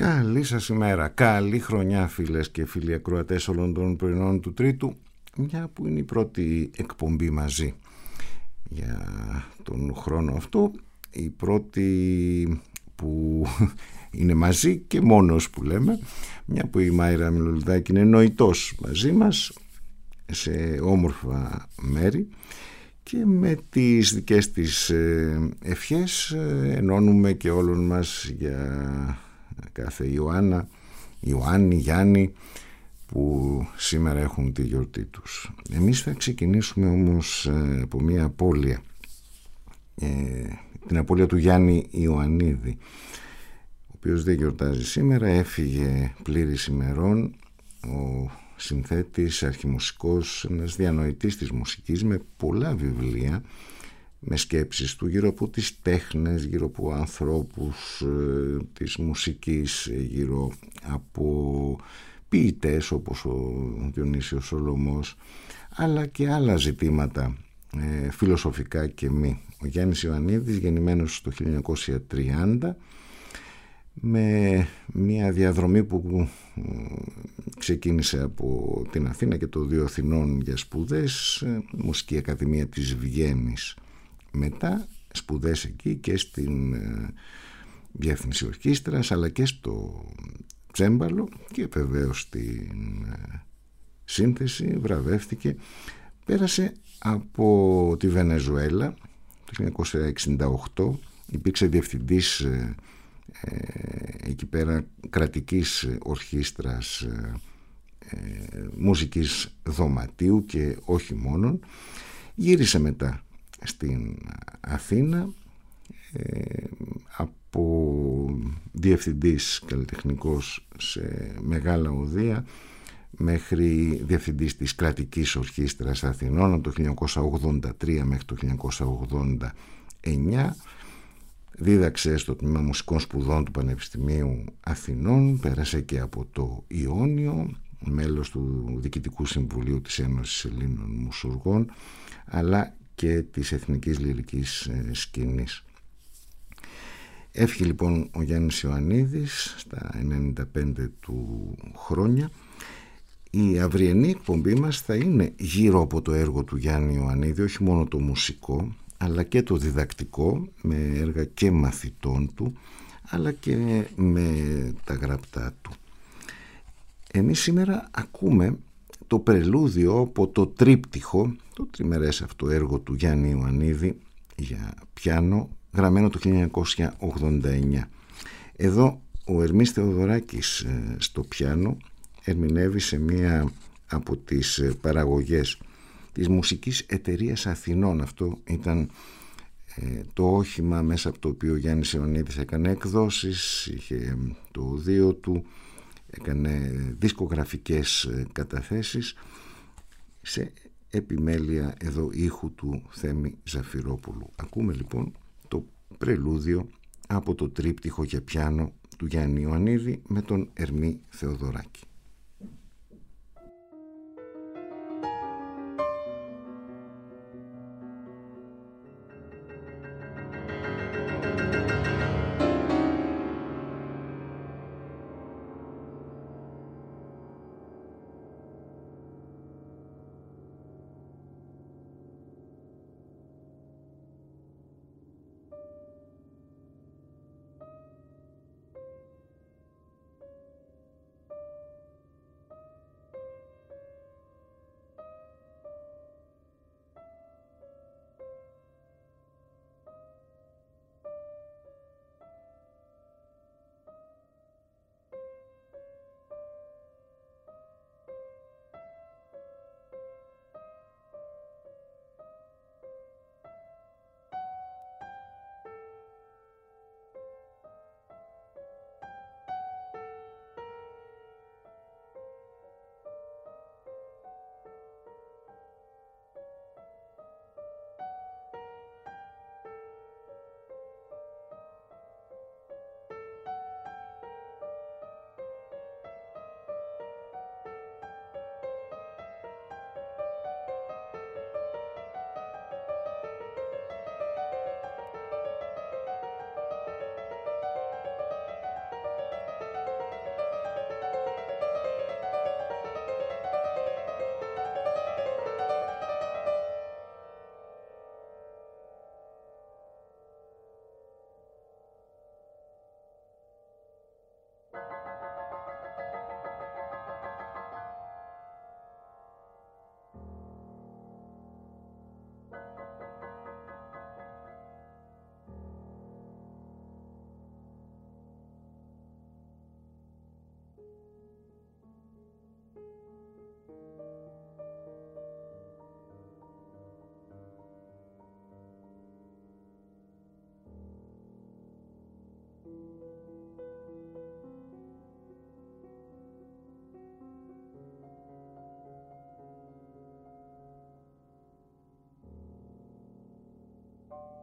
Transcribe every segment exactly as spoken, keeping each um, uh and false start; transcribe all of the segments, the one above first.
Καλή σας ημέρα, καλή χρονιά φίλες και φίλοι ακροατές όλων των πρωινών του Τρίτου, μια που είναι η πρώτη εκπομπή μαζί για τον χρόνο αυτό, η πρώτη που είναι μαζί και μόνος που λέμε, μια που η Μάιρα Μιλολιδάκη είναι νοητός μαζί μας σε όμορφα μέρη και με τις δικές της ευχές ενώνουμε και όλων μας για κάθε Ιωάννα, Ιωάννη, Γιάννη που σήμερα έχουν τη γιορτή τους. Εμείς θα ξεκινήσουμε όμως από μια απώλεια, ε, την απώλεια του Γιάννη Ιωαννίδη, ο οποίος δεν γιορτάζει σήμερα. Έφυγε πλήρης ημερών, ο συνθέτης, αρχιμουσικός, ένας διανοητής της μουσικής με πολλά βιβλία, με σκέψεις του γύρω από τις τέχνες, γύρω από ανθρώπους ε, της μουσικής, γύρω από ποιητές όπως ο Διονύσιος Σολωμός, αλλά και άλλα ζητήματα ε, φιλοσοφικά και μη. Ο Γιάννης Ιωαννίδης, γεννημένος το χίλια εννιακόσια τριάντα, με μια διαδρομή που ξεκίνησε από την Αθήνα και το Δύο Αθηνών για σπουδές, Μουσική Ακαδημία της Βιέννης, μετά σπουδές εκεί και στην διεύθυνση ορχήστρας αλλά και στο τσέμπαλο και βεβαίως στην σύνθεση. Βραβεύτηκε, πέρασε από τη Βενεζουέλα το χίλια εννιακόσια εξήντα οκτώ, υπήρξε διευθυντής ε, εκεί πέρα κρατικής ορχήστρας ε, ε, μουσικής δωματίου και όχι μόνον. Γύρισε μετά στην Αθήνα ε, από διευθυντής καλλιτεχνικός σε μεγάλα οδεία μέχρι διευθυντής της κρατικής ορχήστρας Αθηνών από το χίλια εννιακόσια ογδόντα τρία μέχρι το χίλια εννιακόσια ογδόντα εννιά. Δίδαξε στο τμήμα μουσικών σπουδών του Πανεπιστημίου Αθηνών, πέρασε και από το Ιόνιο, μέλος του Διοικητικού Συμβουλίου της Ένωσης Ελλήνων Μουσουργών αλλά και της Εθνικής Λυρικής Σκηνής. Έφυγε λοιπόν ο Γιάννης Ιωαννίδης στα ενενήντα πέντε του χρόνια. Η αυριανή εκπομπή μας θα είναι γύρω από το έργο του Γιάννη Ιωαννίδη, όχι μόνο το μουσικό αλλά και το διδακτικό, με έργα και μαθητών του αλλά και με τα γραπτά του. Εμείς σήμερα ακούμε το πρελούδιο από το τρίπτυχο, το τριμερές αυτό έργο του Γιάννη Ιωαννίδη για πιάνο, γραμμένο το χίλια εννιακόσια ογδόντα εννιά. Εδώ ο Ερμής Θεοδωράκης στο πιάνο ερμηνεύει σε μία από τις παραγωγές της Μουσικής Εταιρείας Αθηνών. Αυτό ήταν ε, το όχημα μέσα από το οποίο ο Γιάννης Ιωαννίδης έκανε εκδόσεις, είχε το οδείο του, έκανε δισκογραφικές καταθέσεις, σε επιμέλεια εδώ ήχου του Θέμη Ζαφυρόπουλου. Ακούμε λοιπόν το πρελούδιο από το τρίπτυχο για πιάνο του Γιάννη Ιωαννίδη με τον Ερμή Θεοδωράκη.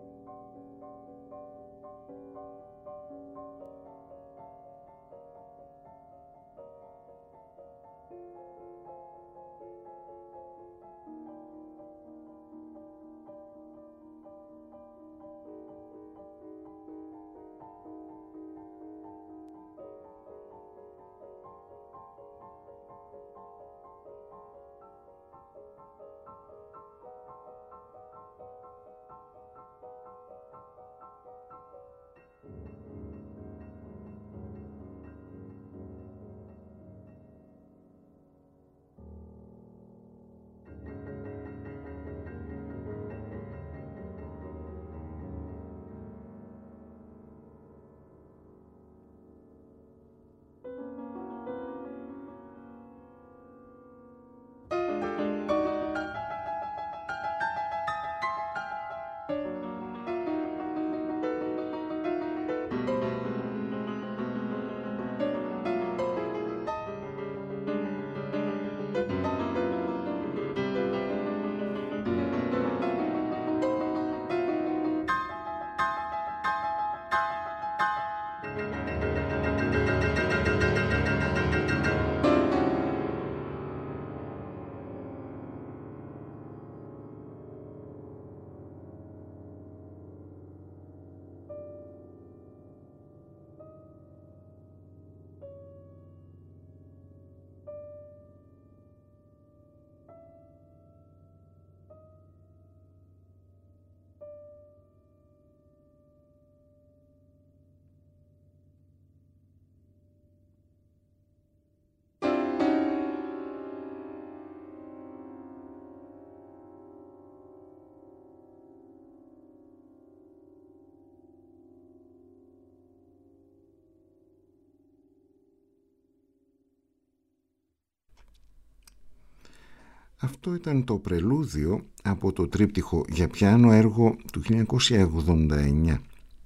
Αυτό ήταν το πρελούδιο από το τρίπτυχο για πιάνο έργο του χίλια εννιακόσια ογδόντα εννιά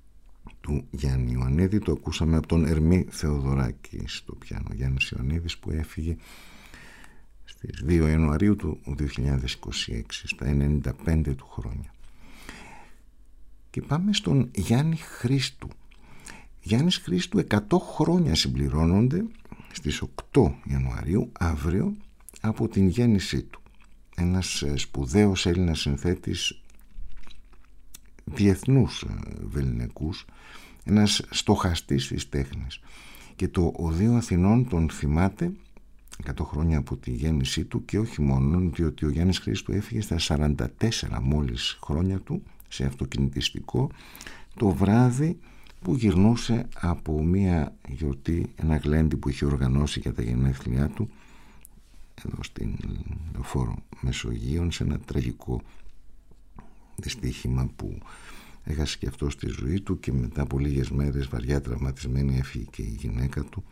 του Γιάννη Ιωαννίδη. Το ακούσαμε από τον Ερμή Θεοδωράκη στο πιάνο. Γιάννης Ιωαννίδης που έφυγε στις δύο Ιανουαρίου του δύο χιλιάδες είκοσι έξι, στα ενενήντα πέντε του χρόνια. Και πάμε στον Γιάννη Χρήστου. Γιάννης Χρήστου εκατό χρόνια συμπληρώνονται στις οκτώ Ιανουαρίου, αύριο, από την γέννησή του. Ένας σπουδαίος Έλληνας συνθέτης διεθνούς βεληνικούς, ένας στοχαστής της τέχνης. Και το Οδείο Αθηνών τον θυμάται εκατό χρόνια από τη γέννησή του, και όχι μόνο, διότι ο Γιάννης Χρήστου έφυγε στα σαράντα τέσσερα μόλις χρόνια του σε αυτοκινητιστικό, το βράδυ που γυρνούσε από μια γιορτή, ένα γλέντι που είχε οργανώσει για τα γενέθλιά του εδώ στην Λεωφόρο Μεσογείων, σε ένα τραγικό δυστύχημα που έχασε και αυτό στη ζωή του, και μετά από λίγες μέρες βαριά τραυματισμένη έφυγε και η γυναίκα του.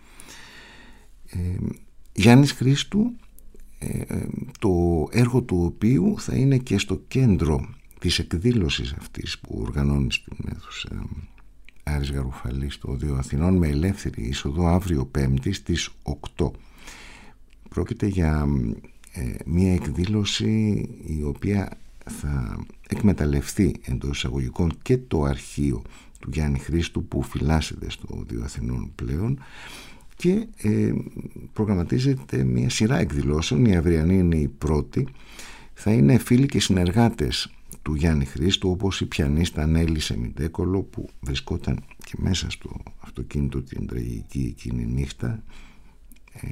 ε, Γιάννης Χρήστου, ε, το έργο του οποίου θα είναι και στο κέντρο της εκδήλωσης αυτής που οργανώνει στην αίθουσα Άρης Γαρουφαλής στο Οδείο Αθηνών, με ελεύθερη είσοδο, αύριο Πέμπτη στις οκτώ. Πρόκειται για ε, μια εκδήλωση η οποία θα εκμεταλλευτεί εντός εισαγωγικών και το αρχείο του Γιάννη Χρήστου που φυλάσσεται στο Οδείο Αθηνών πλέον, και ε, προγραμματίζεται μια σειρά εκδηλώσεων. Η αυριανή είναι η πρώτη. Θα είναι φίλοι και συνεργάτες του Γιάννη Χρήστου, όπως η πιανίστα Νέλη Σεμιτέκολο που βρισκόταν και μέσα στο αυτοκίνητο την τραγική εκείνη νύχτα, ε,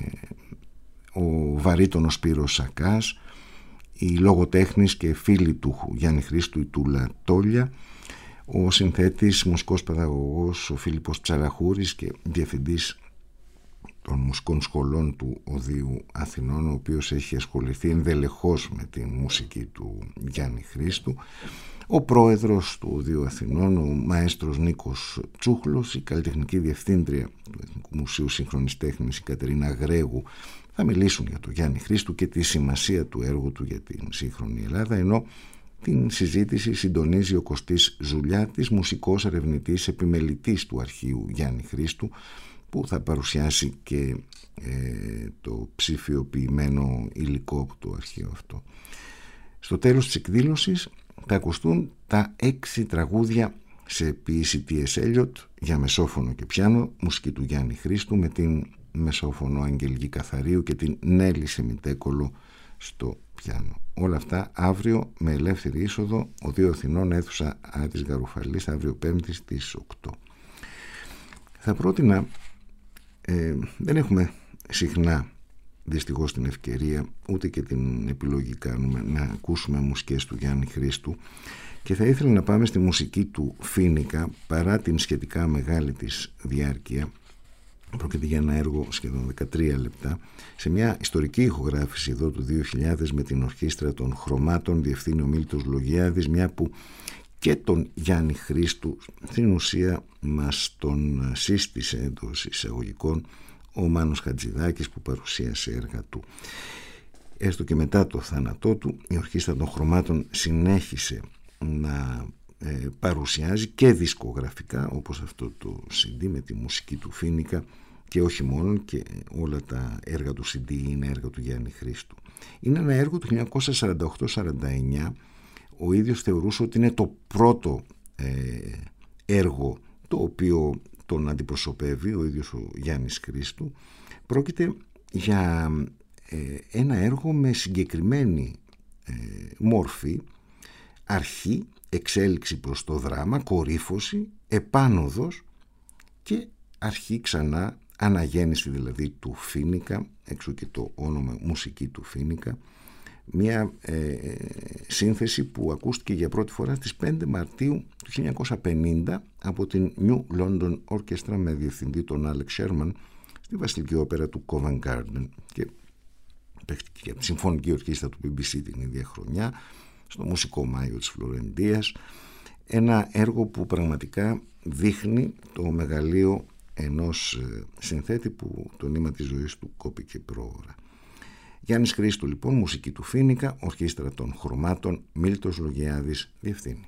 ο βαρύτονος Σπύρος Σακάς, οι λογοτέχνης και φίλοι του Γιάννη Χρήστου, η Τούλα Τόλια, ο συνθέτης, μουσικός παιδαγωγός ο Φίλιππος Ψαραχούρης και διευθυντής των μουσικών σχολών του Οδείου Αθηνών, ο οποίος έχει ασχοληθεί ενδελεχώς με τη μουσική του Γιάννη Χρήστου, ο πρόεδρος του Οδείου Αθηνών, ο μαέστρος Νίκος Τσούχλος, η καλλιτεχνική διευθύντρια του Εθνικού Μουσείου Σύγχρονης Τέχνης, η Κατερίνα Γρέγου, θα μιλήσουν για τον Γιάννη Χρήστου και τη σημασία του έργου του για την σύγχρονη Ελλάδα, ενώ την συζήτηση συντονίζει ο Κωστής Ζουλιάτης, μουσικός ερευνητής, επιμελητής του αρχείου Γιάννη Χρήστου, που θα παρουσιάσει και ε, το ψηφιοποιημένο υλικό από το αρχείο αυτό. Στο τέλος της εκδήλωσης θα ακουστούν τα έξι τραγούδια σε ποίηση τι ες Eliot για μεσόφωνο και πιάνο, μουσική του Γιάννη Χρήστου, με την μεσόφωνο Αγγελική Καθαρίου και την Νέλη Σεμιτέκολο στο πιάνο. Όλα αυτά αύριο με ελεύθερη είσοδο Οδείο Αθηνών, αίθουσα Άτης Γαρουφαλής, αύριο Πέμπτη στις οκτώ. Θα πρότεινα, ε, δεν έχουμε συχνά δυστυχώς την ευκαιρία, ούτε και την επιλογή κάνουμε, να ακούσουμε μουσικές του Γιάννη Χρήστου, και θα ήθελα να πάμε στη μουσική του Φοίνικα, παρά την σχετικά μεγάλη της διάρκεια. Πρόκειται για ένα έργο σχεδόν δεκατρία λεπτά, σε μια ιστορική ηχογράφηση εδώ του δύο χιλιάδες με την Ορχήστρα των Χρωμάτων, διευθύνει ο Μίλτος Λογιάδης, μια που και τον Γιάννη Χρήστου στην ουσία μας τον σύστησε εντός εισαγωγικών ο Μάνος Χατζηδάκης, που παρουσίασε έργα του. Έστω και μετά το θάνατό του, η Ορχήστρα των Χρωμάτων συνέχισε να ε, παρουσιάζει και δισκογραφικά, όπως αυτό το σι ντι με τη μουσική του Φοίνικα, και όχι μόνο, και όλα τα έργα του σι ντι είναι έργα του Γιάννη Χρήστου. Είναι ένα έργο του χίλια εννιακόσια σαράντα οκτώ σαράντα εννιά. Ο ίδιος θεωρούσε ότι είναι το πρώτο ε, έργο το οποίο τον αντιπροσωπεύει ο ίδιος ο Γιάννης Χρήστου. Πρόκειται για ε, ένα έργο με συγκεκριμένη ε, μόρφη, αρχή, εξέλιξη προς το δράμα, κορύφωση, επάνωδος και αρχή ξανά, αναγέννηση δηλαδή του Φοίνικα, έξω και το όνομα μουσική του Φοίνικα, μια ε, σύνθεση που ακούστηκε για πρώτη φορά στις πέντε Μαρτίου του χίλια εννιακόσια πενήντα από την New London Orchestra με διευθυντή τον Άλεξ Σέρμαν στη Βασιλική Όπερα του Covent Garden, και παίχτηκε για τη Συμφωνική Ορχήστρα του μπι μπι σι την ίδια χρονιά στο Μουσικό Μάιο της Φλωρεντίας. Ένα έργο που πραγματικά δείχνει το μεγαλείο ενός συνθέτη που το νήμα της ζωής του κόπηκε πρόωρα. Γιάννης Χρήστου λοιπόν, μουσική του Φοίνικα, Ορχήστρα των Χρωμάτων, Μίλτος Λογιάδης διευθύνει.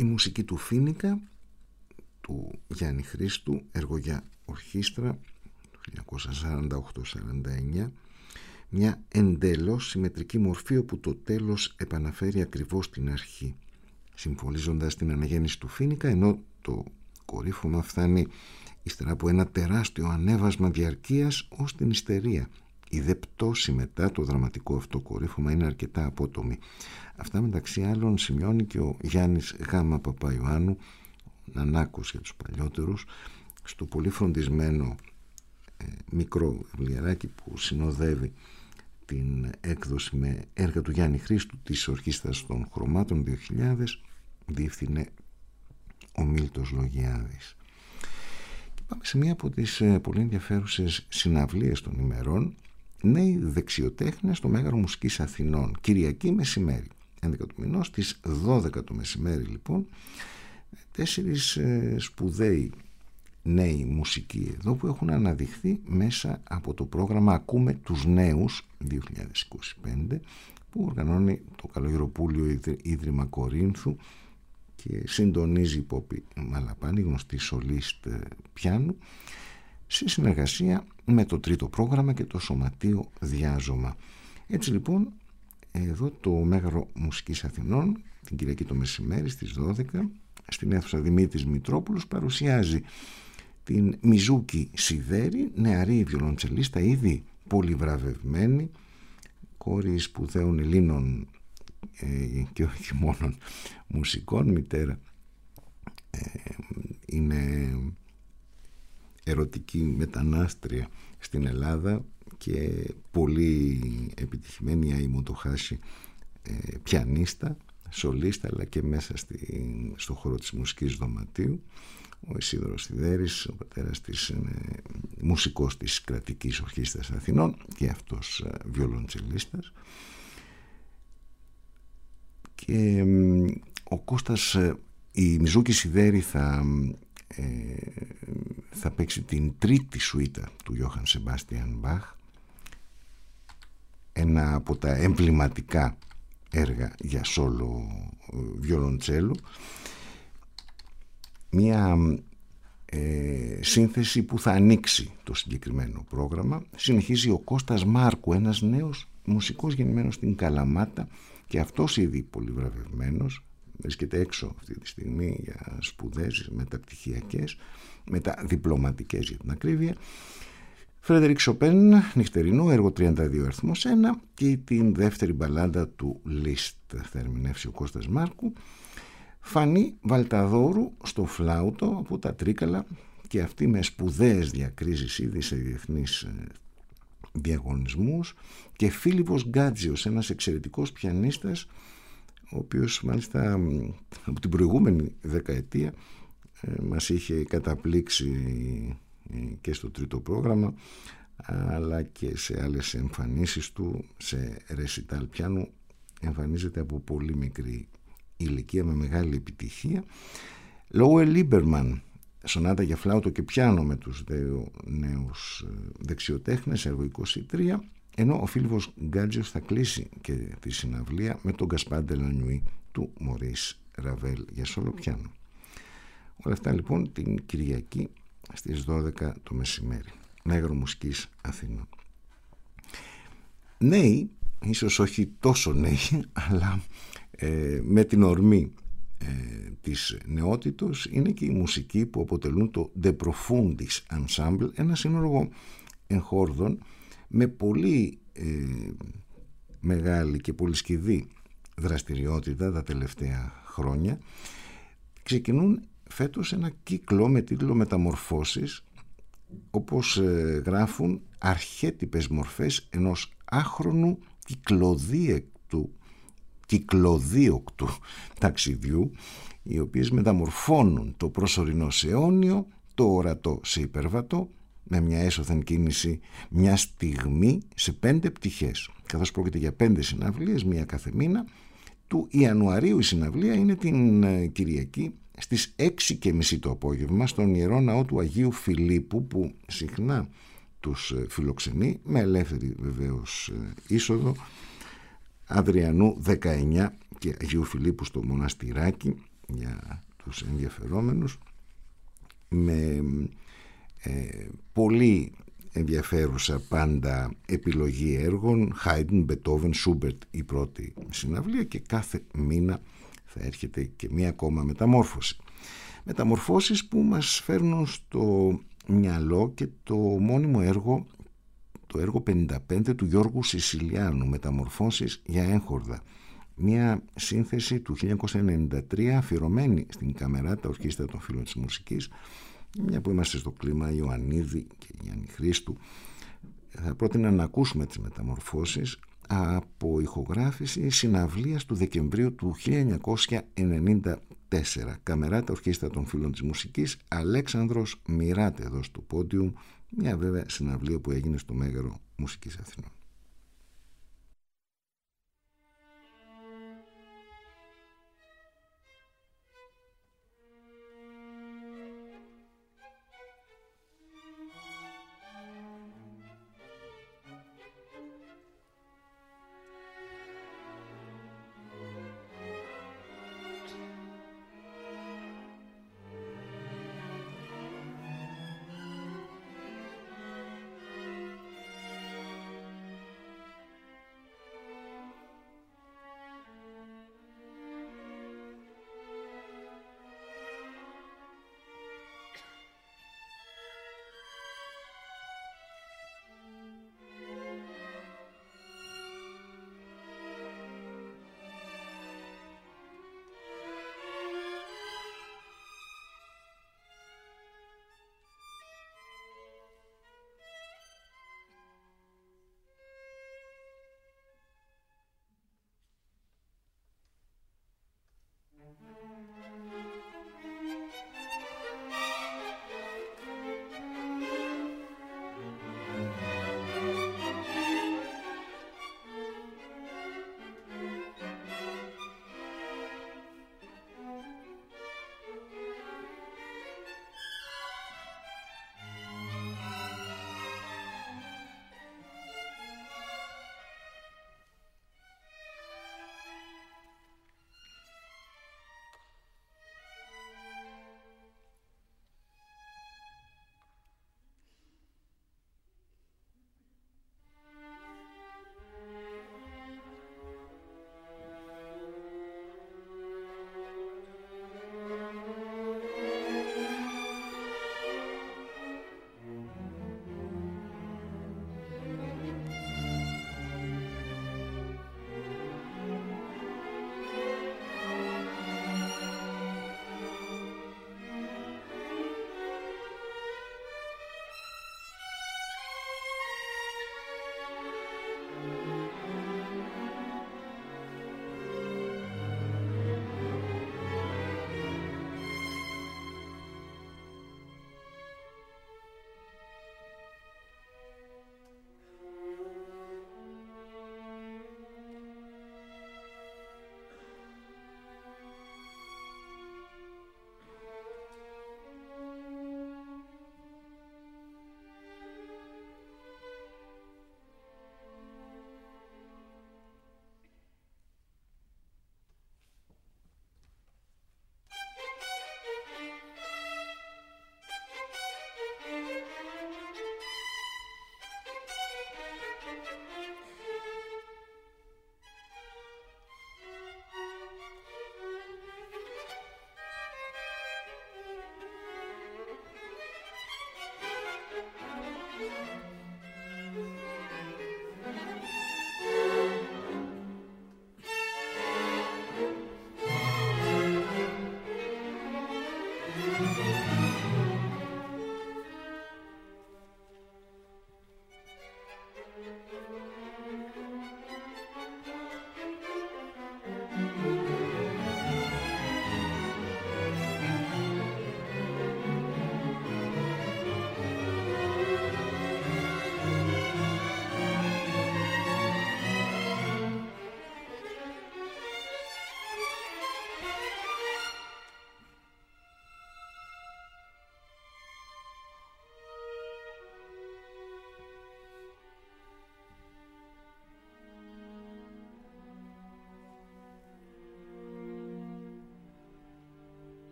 η μουσική του Φοίνικα, του Γιάννη Χρήστου, έργο για ορχήστρα του χίλια εννιακόσια σαράντα οκτώ σαράντα εννιά, μια εντελώς συμμετρική μορφή όπου το τέλος επαναφέρει ακριβώς την αρχή, συμφωνίζοντας την αναγέννηση του Φοίνικα, ενώ το κορύφωμα φτάνει ύστερα από ένα τεράστιο ανέβασμα διαρκείας ως την ιστερία. Η δε πτώση μετά το δραματικό αυτό κορύφωμα είναι αρκετά απότομη. Αυτά μεταξύ άλλων σημειώνει και ο Γιάννης Γ. Παπαϊωάννου, Νανάκος για τους παλιότερους, στο πολύ φροντισμένο ε, μικρό βιβλιαράκι που συνοδεύει την έκδοση με έργα του Γιάννη Χρήστου της Ορχήστρας των Χρωμάτων δύο χιλιάδες, διεύθυνε ο Μίλτος Λογιάδης. Και πάμε σε μία από τις ε, πολύ ενδιαφέρουσες συναυλίες των ημερών, νέοι δεξιοτέχνες στο Μέγαρο Μουσικής Αθηνών, Κυριακή μεσημέρι, έντεκα του μηνός, στις δώδεκα το μεσημέρι λοιπόν, τέσσερις ε, σπουδαίοι νέοι μουσικοί εδώ που έχουν αναδειχθεί μέσα από το πρόγραμμα Ακούμε τους Νέους δύο χιλιάδες είκοσι πέντε που οργανώνει το Καλογεροπούλιο Ίδρυμα Κορίνθου και συντονίζει η Πόπη Μαλαπάνη, γνωστή σολίστ πιάνου, σε συνεργασία με το τρίτο πρόγραμμα και το Σωματείο Διάζωμα. Έτσι λοιπόν εδώ το Μέγαρο Μουσικής Αθηνών την Κυριακή το μεσημέρι στις δώδεκα στην αίθουσα Δημήτρης Μητρόπουλος παρουσιάζει την Μιζούκη Σιδέρη, νεαρή βιολοντσελίστα, ήδη πολυβραβευμένη, κόρη σπουδαίων Ελλήνων ε, και όχι μόνο μουσικών. Μητέρα ε, είναι ερωτική μετανάστρια στην Ελλάδα και πολύ επιτυχημένη αημοτοχάση ε, πιανίστα, σολίστα, αλλά και μέσα στη, στο χώρο της μουσικής δωματίου. Ο Ισίδωρος Σιδέρης, ο πατέρας της, είναι μουσικός της Κρατικής Ορχήστρας Αθηνών και αυτός βιολοντσελίστας. Και ο Κώστας, η Μιζούκη Σιδέρη θα, ε, θα παίξει την τρίτη σουίτα του Γιώχαν Σεμπάστιαν Μπαχ, ένα από τα εμβληματικά έργα για σόλο βιολοντσέλου, μια ε, σύνθεση που θα ανοίξει το συγκεκριμένο πρόγραμμα. Συνεχίζει ο Κώστας Μάρκου, ένας νέος μουσικός γεννημένος στην Καλαμάτα και αυτός ήδη πολύ βραβευμένος, βρίσκεται έξω αυτή τη στιγμή για σπουδές μεταπτυχιακές, μεταδιπλωματικές για την ακρίβεια. Φρέντερικ Σοπέν, νυχτερινό, έργο τριάντα δύο αριθμός ένα, και την δεύτερη μπαλάντα του Λίστ θα ερμηνεύσει ο Κώστας Μάρκου. Φανή Βαλταδόρου στο φλάουτο από τα Τρίκαλα, και αυτή με σπουδαίες διακρίσεις ήδη σε διεθνείς διαγωνισμούς, και Φίλιππος Γκάτζιος, ένας εξαιρετικός πιανίστας, ο οποίος μάλιστα από την προηγούμενη δεκαετία ε, μας είχε καταπλήξει και στο τρίτο πρόγραμμα, αλλά και σε άλλες εμφανίσεις του σε ρεσιτάλ πιάνου. Εμφανίζεται από πολύ μικρή ηλικία με μεγάλη επιτυχία. Λόουελ Λίμπερμαν, σονάτα για φλάουτο και πιάνο με τους δύο νέους δεξιοτέχνες, έργο είκοσι τρία, ενώ ο Φίλιππος Γκάτζιος θα κλείσει και τη συναυλία με τον Γκασπάρ ντε λα Νουί του Μωρίς Ραβέλ για σόλο πιάνο. Όλα αυτά λοιπόν την Κυριακή στις δώδεκα το μεσημέρι, Μέγαρο Μουσικής Αθηνών. Νέοι, ίσως όχι τόσο νέοι, αλλά ε, με την ορμή ε, της νεότητος, είναι και οι μουσικοί που αποτελούν το De Profundis Ensemble, ένα σύνολο εγχόρδων με πολύ ε, μεγάλη και πολυσκηδή δραστηριότητα τα τελευταία χρόνια. Ξεκινούν φέτος ένα κύκλο με τίτλο «Μεταμορφώσεις», όπως ε, γράφουν αρχέτυπες μορφές ενός άχρονου κυκλοδίαικτου, κυκλοδίωκτου ταξιδιού, οι οποίες μεταμορφώνουν το προσωρινό σε αιώνιο, το ορατό σε υπερβατό, με μια έσωθεν κίνηση μια στιγμή σε πέντε πτυχές, καθώς πρόκειται για πέντε συναυλίες, μία κάθε μήνα. Του Ιανουαρίου η συναυλία είναι την ε, Κυριακή στις έξι και μισή το απόγευμα στον Ιερό Ναό του Αγίου Φιλίππου, που συχνά τους φιλοξενεί, με ελεύθερη βεβαίως είσοδο, Αδριανού δεκαεννιά και Αγίου Φιλίππου στο Μοναστηράκι, για τους ενδιαφερόμενους, με ε, πολύ ενδιαφέρουσα πάντα επιλογή έργων, Haydn, Beethoven, Schubert η πρώτη συναυλία, και κάθε μήνα θα έρχεται και μία ακόμα μεταμόρφωση. Μεταμορφώσεις που μας φέρνουν στο μυαλό και το μόνιμο έργο, το έργο πενήντα πέντε του Γιώργου Σισιλιάνου, Μεταμορφώσεις για έγχορδα. Μια σύνθεση του χίλια εννιακόσια ενενήντα τρία αφιερωμένη στην Καμεράτα Ορχήστρα των Φίλων της Μουσικής. Μια που είμαστε στο κλίμα Ιωαννίδη και Γιάννη Χρήστου, θα πρότεινα να ακούσουμε τις Μεταμορφώσεις από ηχογράφηση συναυλίας του Δεκεμβρίου του χίλια εννιακόσια ενενήντα τέσσερα. Καμεράτα Ορχήστρα των Φίλων της Μουσικής, Αλέξανδρος Μοιράτε εδώ στο πόντιουμ, μια βέβαια συναυλία που έγινε στο Μέγαρο Μουσικής Αθηνών.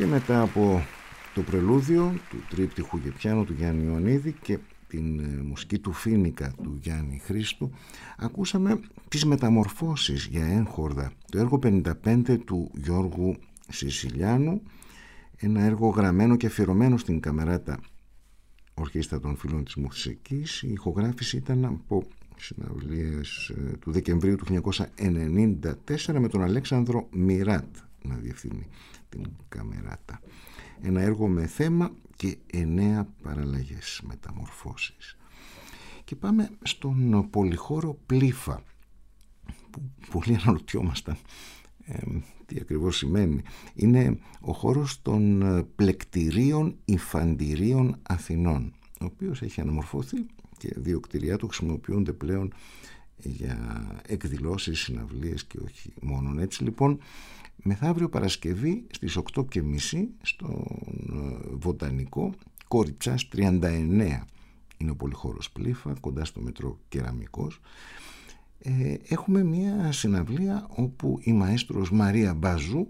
Και μετά από το πρελούδιο του τρίπτυχου για πιάνο του Γιάννη Ιωαννίδη και την ε, μουσική του Φίνικα του Γιάννη Χρήστου, ακούσαμε τις μεταμορφώσεις για έγχορδα, το έργο πενήντα πέντε του Γιώργου Σισιλιάνου, ένα έργο γραμμένο και αφιερωμένο στην Καμεράτα Ορχήστρα των Φίλων της Μουσικής. Η ηχογράφηση ήταν από συναυλίες του Δεκεμβρίου του χίλια εννιακόσια ενενήντα τέσσερα με τον Αλέξανδρο Μιράτ να διευθύνει την Καμεράτα. Ένα έργο με θέμα και εννέα παραλλαγές, μεταμορφώσεις. Και πάμε στον πολυχώρο Πλήφα, που πολλοί αναρωτιόμασταν ε, τι ακριβώς σημαίνει. Είναι ο χώρος των πλεκτηρίων υφαντηρίων Αθηνών, ο οποίος έχει αναμορφωθεί και δύο κτηριά του χρησιμοποιούνται πλέον για εκδηλώσεις, συναυλίες και όχι μόνον. Έτσι λοιπόν, μεθαύριο Παρασκευή στις οκτώ και μισή στον Βοτανικό, Κόριτσας τριάντα εννέα είναι ο πολυχώρος Πλήφα, κοντά στο μετρό Κεραμικός. Ε, έχουμε μια συναυλία όπου η μαέστρος Μαρία Μπαζού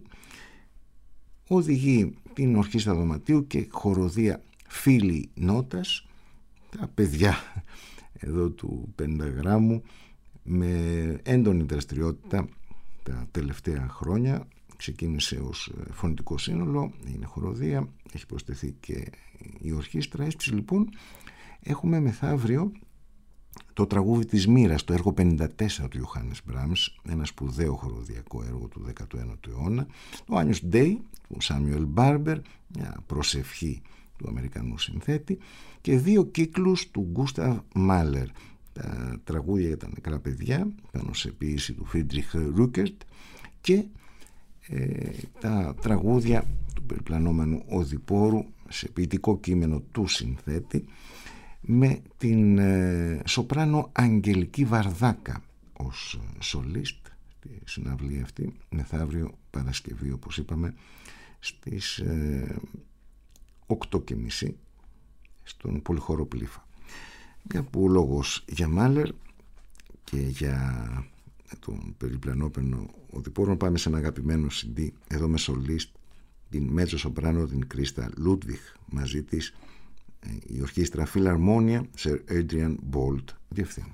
οδηγεί την Ορχήστρα Δωματίου και χοροδία Φίλη Νότας, τα παιδιά εδώ του πενταγράμμου, με έντονη δραστηριότητα τα τελευταία χρόνια. Ξεκίνησε ως φωνητικό σύνολο, είναι χοροδία, έχει προσθεθεί και η ορχήστρα. Έτσι λοιπόν έχουμε μεθαύριο το τραγούδι της μοίρας, το έργο πενήντα τέσσερα του Ιωάννης Μπράμς, ένα σπουδαίο χοροδιακό έργο του δέκατου ένατου αιώνα, το Agnus Dei του Σάμιουελ Μπάρμπερ, μια προσευχή του Αμερικανού συνθέτη, και δύο κύκλους του Γκούσταβ Μάλερ, τα τραγούδια για τα νεκρά παιδιά, πάνω σε ποίηση του Φρίντριχ Ρούκερτ, και ε, τα τραγούδια του περιπλανόμενου Οδυπόρου σε ποιητικό κείμενο του συνθέτη, με την ε, σοπράνο Αγγελική Βαρδάκα ως σολίστ στη συναυλία αυτή, μεθαύριο Παρασκευή, όπως είπαμε, στις ε, οκτώ και μισή στον πολυχώρο Πλήφα. Μια που ο λόγος για Μάλερ και για τον περιπλανόμενο Οδυπόρο, πάμε σε ένα αγαπημένο σι ντι εδώ με σολίστ την μέτσο σοπράνο την Κρίστα Λούντβιχ, μαζί της η ορχήστρα Φιλαρμόνια Sir Adrian Boult διευθύνει.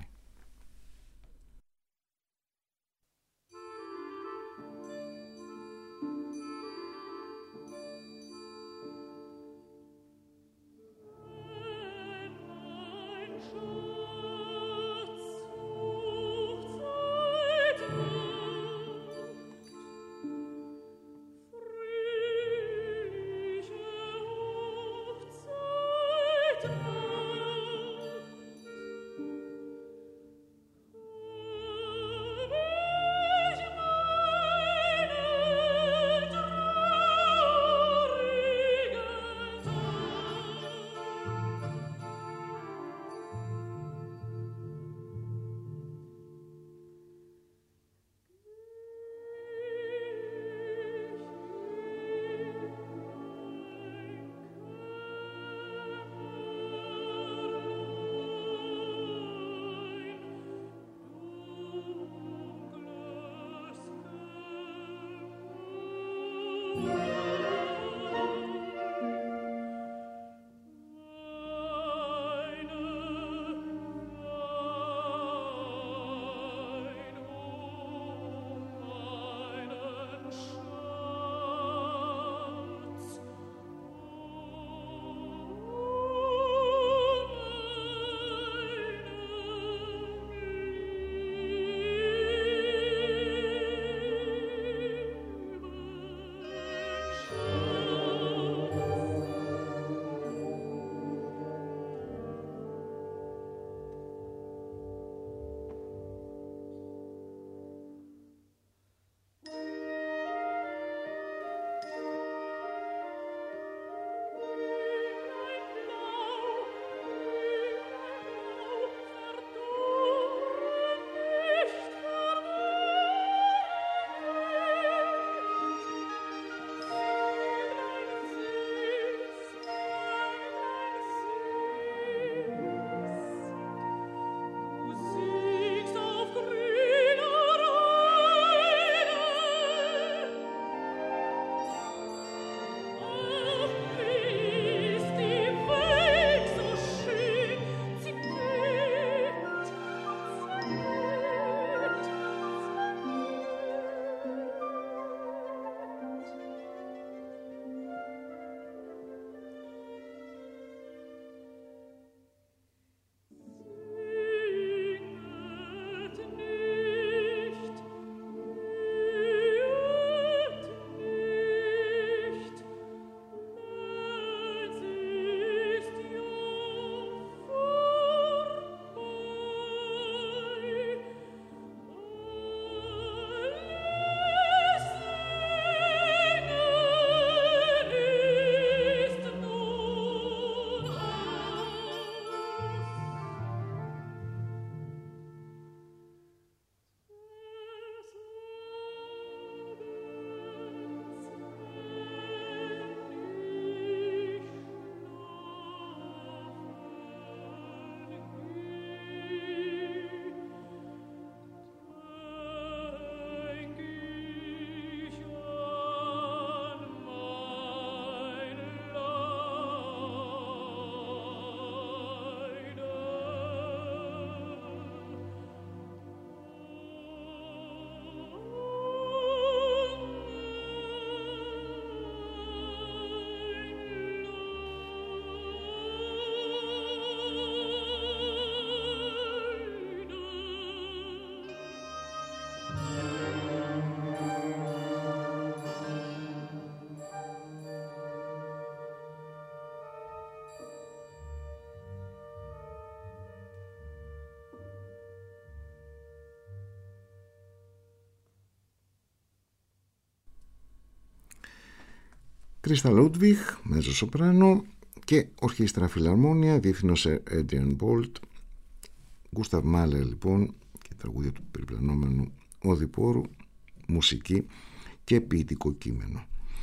Κρίστα Λούντβιχ, μέζο σοπράνο, και ορχήστρα φιλαρμόνια, διεύθυνος Adrian Bolt. Γκούσταβ Μάλερ λοιπόν, και τραγούδια του περιπλανόμενου Οδυπόρου, μουσική και ποιητικό κείμενο.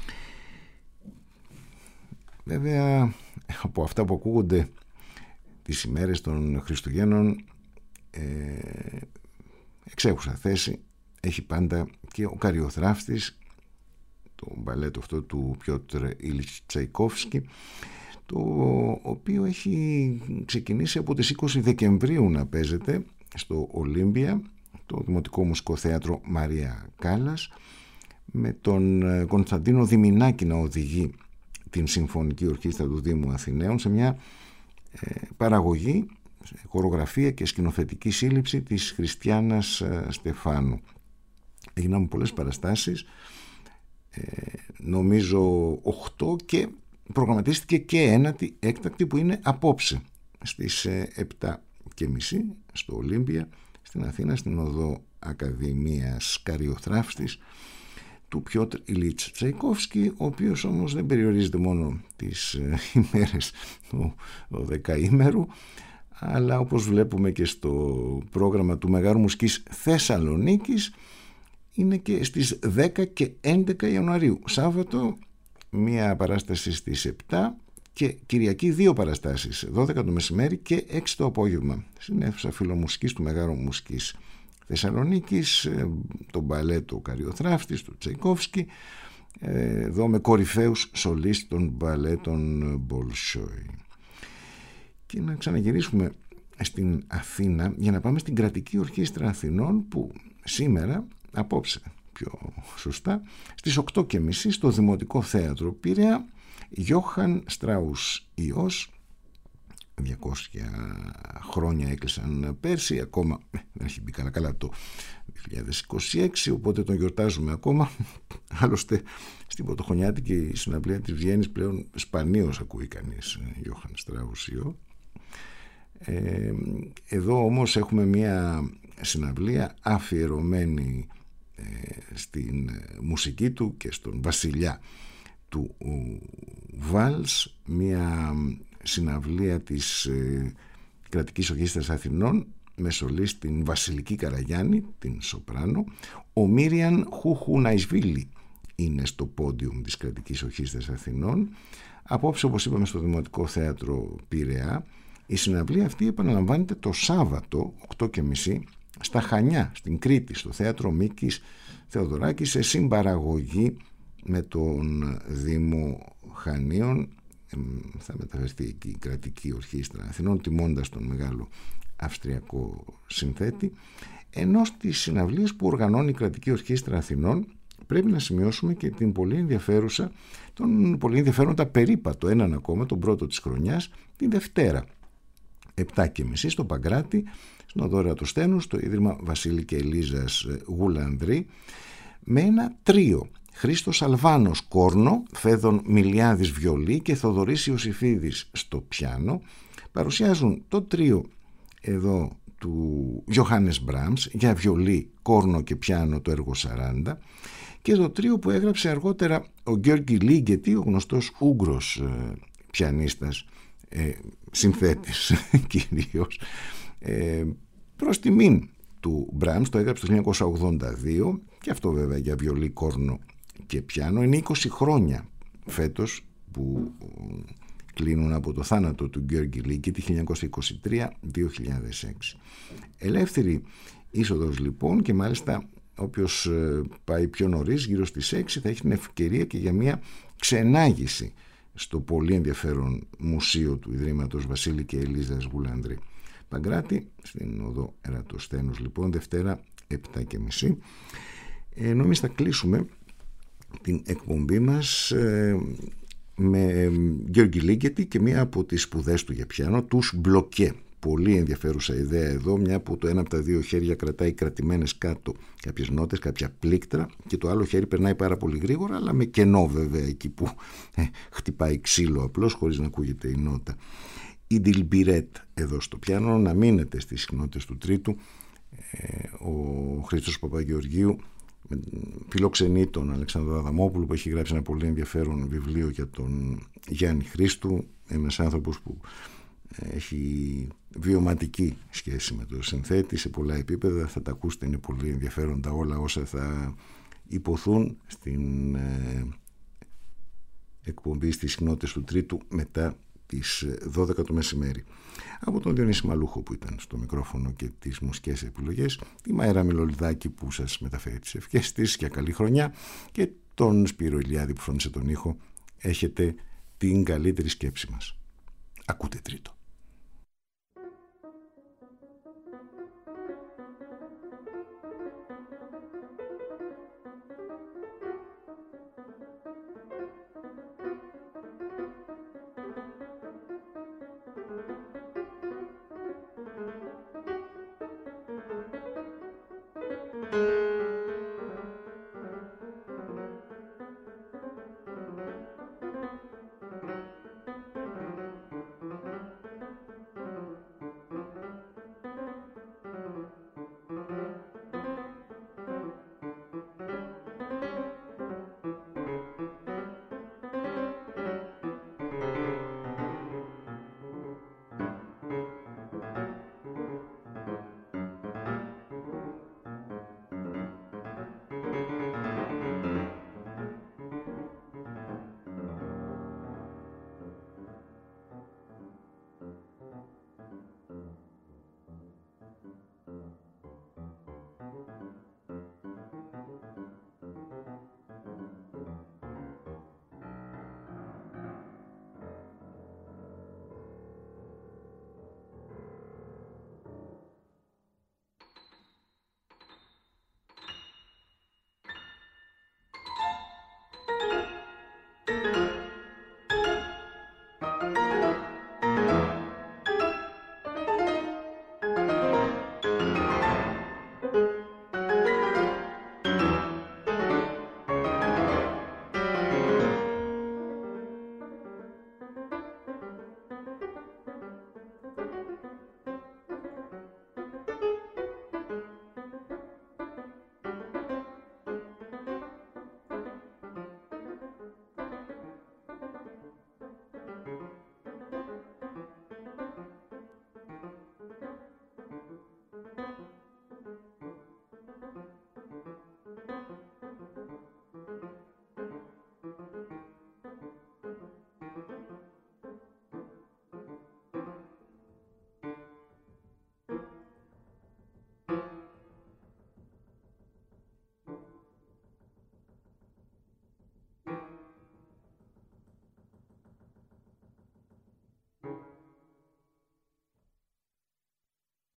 Βέβαια, από αυτά που ακούγονται τις ημέρες των Χριστουγέννων, ε, εξέχουσα θέση έχει πάντα και ο Καριοθράφτης, το μπαλέτο αυτό του Πιότρ Ιλιτς Τσαϊκόφσκι, το οποίο έχει ξεκινήσει από τις είκοσι Δεκεμβρίου να παίζεται στο Ολύμπια, το Δημοτικό Μουσικό Θέατρο Μαρία Κάλλας, με τον Κωνσταντίνο Διμινάκη να οδηγεί την Συμφωνική Ορχήστρα του Δήμου Αθηναίων σε μια ε, παραγωγή, χορογραφία και σκηνοθετική σύλληψη της Χριστιάνας ε, Στεφάνου. Έγιναν πολλές παραστάσεις, ε, νομίζω οκτώ, και προγραμματίστηκε και ένατη έκτακτη που είναι απόψε στις ε, επτά και μισή στο Ολύμπια στην Αθήνα, στην οδό Ακαδημίας Καριοθράφτης του Πιότρ Ιλιτς Τσαϊκόφσκι, ο οποίος όμως δεν περιορίζεται μόνο τις ε, ημέρες του δεκαήμερου, αλλά όπως βλέπουμε και στο πρόγραμμα του Μεγάρου Μουσικής Θεσσαλονίκης, είναι και στις δέκα και έντεκα Ιανουαρίου, Σάββατο μία παράσταση στις επτά και Κυριακή δύο παραστάσεις, δώδεκα το μεσημέρι και έξι το απόγευμα, στην αίθουσα φιλομουσικής του Μεγάρου Μουσικής Θεσσαλονίκης, το μπαλέτο Καριοθράφτης του Τσαϊκόφσκι, εδώ με κορυφαίους σολίστ των μπαλέτων Μπολσόι. Και να ξαναγυρίσουμε στην Αθήνα για να πάμε στην Κρατική Ορχήστρα Αθηνών, που σήμερα, απόψε πιο σωστά, στις οκτώ και μισή στο Δημοτικό Θέατρο Πειραιά, Γιώχαν Στράους Υιός. διακόσια χρόνια έκλεισαν πέρσι, ακόμα δεν έχει μπει καλά καλά το δύο χιλιάδες είκοσι έξι, οπότε τον γιορτάζουμε ακόμα. Άλλωστε στην πρωτοχρονιάτικη συναυλία της Βιέννης πλέον σπανίως ακούει κανείς Γιώχαν Στράους Υιό. Ε, εδώ όμως έχουμε μια συναυλία αφιερωμένη ε, στην μουσική του και στον βασιλιά του Βάλς, μια συναυλία της ε, Κρατικής Ορχήστρας Αθηνών με σολίστ την Βασιλική Καραγιάννη, την σοπράνο. Ο Μίριαν Χουχουναϊσβίλη είναι στο πόντιουμ της Κρατικής Ορχήστρας Αθηνών. Απόψε, όπως είπαμε, στο Δημοτικό Θέατρο Πειραιά. Η συναυλία αυτή επαναλαμβάνεται το Σάββατο οκτώ και μισή στα Χανιά, στην Κρήτη, στο Θέατρο Μίκης Θεοδωράκη, σε συμπαραγωγή με τον Δήμο Χανίων. Θα μεταφερθεί εκεί η Κρατική Ορχήστρα Αθηνών, τιμώντας τον μεγάλο αυστριακό συνθέτη. Ενώ στις συναυλίες που οργανώνει η Κρατική Ορχήστρα Αθηνών πρέπει να σημειώσουμε και την πολύ ενδιαφέρουσα, τον πολύ ενδιαφέροντα περίπατο, έναν ακόμα, τον πρώτο της χρονιάς, την Δευτέρα επτά και μισή στο Παγκράτη, στην οδό Ερατοσθένου, στο Ίδρυμα Βασίλη και Ελίζας Γουλανδρή, με ένα τρίο: Χρήστος Αλβάνος κόρνο, Φέδων Μιλιάδης βιολί και Θοδωρής Ιωσήφιδης στο πιάνο. Παρουσιάζουν το τρίο εδώ του Γιωχάννης Μπράμς για βιολί, κόρνο και πιάνο, το έργο σαράντα, και το τρίο που έγραψε αργότερα ο Γκιόργι Λίγκετη, ο γνωστός Ούγγρος ε, πιανίστας, ε, συνθέτης κυρίως, ε, προς τιμήν του Μπράμς. Το έγραψε το χίλια εννιακόσια ογδόντα δύο, και αυτό βέβαια για βιολί, κόρνο και πιάνο. Είναι είκοσι χρόνια φέτος που κλείνουν από το θάνατο του Γκιόργι Λίγκετη, χίλια εννιακόσια είκοσι τρία με δύο χιλιάδες έξι. Ελεύθερη είσοδος λοιπόν, και μάλιστα όποιος πάει πιο νωρίς, γύρω στις έξι, θα έχει την ευκαιρία και για μια ξενάγηση στο πολύ ενδιαφέρον μουσείο του Ιδρύματος Βασίλη και Ελίζας Γουλανδρή. Παγκράτη, στην οδό Ερατοσθένους λοιπόν, Δευτέρα επτά και μισή. Ενώ εμείς θα κλείσουμε την εκπομπή μας ε, με Γκιόργι Λίγκετη και μία από τις σπουδές του για πιάνο, τους μπλοκέ. Πολύ ενδιαφέρουσα ιδέα εδώ, μια που το ένα από τα δύο χέρια κρατάει κρατημένες κάτω κάποιες νότες, κάποια πλήκτρα, και το άλλο χέρι περνάει πάρα πολύ γρήγορα, αλλά με κενό βέβαια εκεί που ε, χτυπάει ξύλο απλώς, χωρίς να ακούγεται η νότα. Η Ντιλμπιρέτ εδώ στο πιάνο. Να μείνετε στις συχνότητες του τρίτου. ε, ο Χρήστος Παπαγεωργίου φιλοξενεί τον Αλεξάνδρο Αδαμόπουλο, που έχει γράψει ένα πολύ ενδιαφέρον βιβλίο για τον Γιάννη Χρήστου, ένας άνθρωπος που έχει βιωματική σχέση με το συνθέτη σε πολλά επίπεδα. Θα τα ακούσετε, είναι πολύ ενδιαφέροντα όλα όσα θα υποθούν στην ε, εκπομπή στις συχνότητες του Τρίτου μετά τις δώδεκα το μεσημέρι. Από τον Διονύση Μαλούχο που ήταν στο μικρόφωνο και τις μουσικές επιλογές, τη Μαέρα Μιλολιδάκη που σας μεταφέρει τις ευχές της για καλή χρονιά, και τον Σπύρο Ηλιάδη που φρόντισε τον ήχο, έχετε την καλύτερη σκέψη μας. Ακούτε Τρίτο.